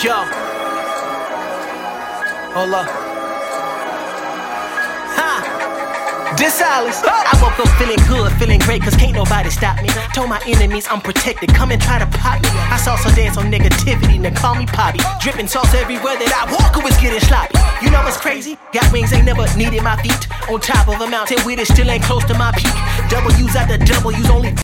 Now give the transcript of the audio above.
Yo. Hold up. Ha! This Alice. I woke up feeling good, feeling great, cause can't nobody stop me. Told my enemies I'm protected, come and try to pop me. I saw some dance on negativity, now call me Poppy. Dripping sauce everywhere that I walk, it was getting sloppy. You know what's crazy? Got wings, ain't never needed my feet. On top of a mountain with it, still ain't close to my peak. W's at the W's, only